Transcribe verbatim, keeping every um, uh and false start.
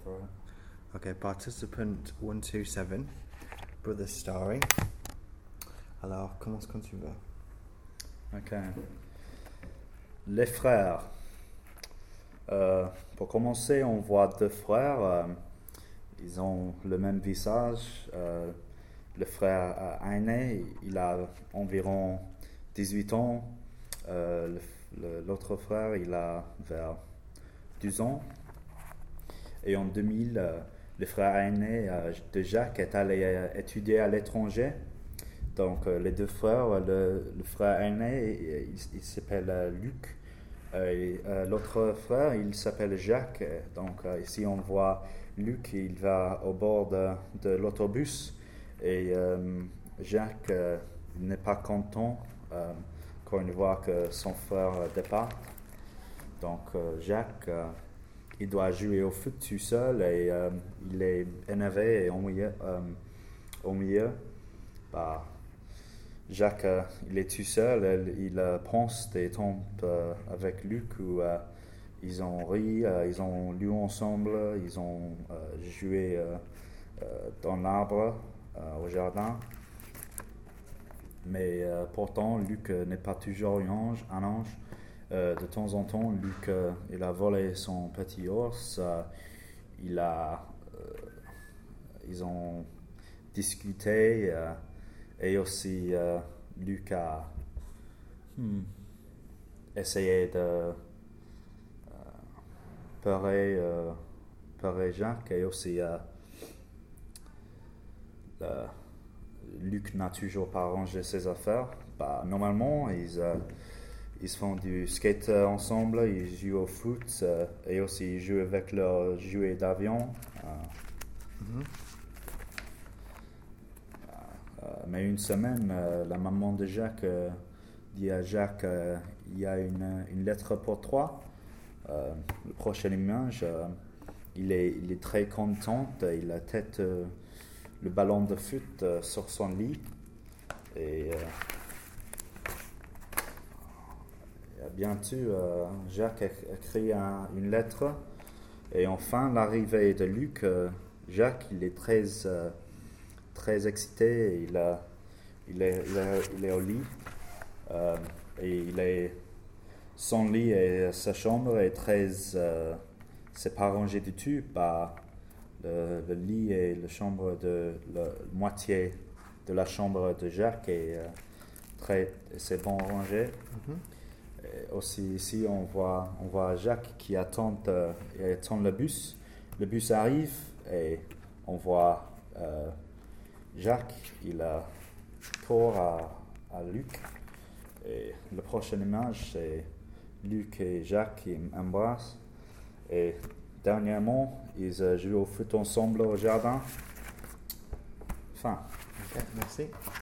for it. Okay, participant one two seven, Brother Starry. Alors, commence quand tu veux. Ok. Les frères. Euh, pour commencer, on voit deux frères. Euh, ils ont le même visage. Euh, le frère euh, aîné, il a environ dix-huit ans. Euh, le, le, l'autre frère, il a vers douze ans. Et en deux mille, euh, le frère aîné euh, de Jacques est allé euh, étudier à l'étranger. Donc, euh, les deux frères, le, le frère aîné, il, il s'appelle euh, Luc. Euh, et, euh, l'autre frère, il s'appelle Jacques. Donc, euh, ici, on voit Luc, il va au bord de, de l'autobus. Et euh, Jacques euh, n'est pas content euh, quand il voit que son frère départ. Donc, euh, Jacques, euh, il doit jouer au foot tout seul et euh, il est énervé et au milieu. Euh, au milieu bah, Jacques, euh, il est tout seul, il, il euh, pense des temps euh, avec Luc où euh, ils ont ri, euh, ils ont lu ensemble, ils ont euh, joué euh, euh, dans l'arbre, euh, au jardin. Mais euh, pourtant, Luc euh, n'est pas toujours un ange. Un ange. Euh, de temps en temps, Luc, euh, il a volé son petit ours. Euh, il a, euh, ils ont discuté euh, et aussi euh, Luc a hmm, essayé de euh, peurer, euh, peurer Jacques et aussi euh, euh, Luc n'a toujours pas arrangé ses affaires. Bah, normalement, ils, euh, ils font du skate ensemble, ils jouent au foot euh, et aussi ils jouent avec leurs jouets d'avion. Euh, mm-hmm. euh, mais une semaine, euh, la maman de Jacques euh, dit à Jacques euh, il y a une, une lettre pour toi. Euh, le prochain image, euh, il, est, il est très content, il a la tête. Euh, le ballon de foot euh, sur son lit et euh, bientôt euh, Jacques a écrit un, une lettre et enfin l'arrivée de Luc. euh, Jacques il est très euh, très excité, il, a, il, est, il, est, il est au lit euh, et il est son lit et sa chambre est très euh, c'est pas rangé du tout. Bah, Le, le lit et la chambre de la moitié de la chambre de Jacques est euh, très c'est bon rangé. Mm-hmm. Et aussi ici on voit on voit Jacques qui attend euh, il attend le bus. Le bus arrive et on voit euh, Jacques il a court à, à Luc et la prochaine image c'est Luc et Jacques qui embrassent et dernièrement, ils euh, jouent au foot ensemble au jardin. Fin. Ok, merci.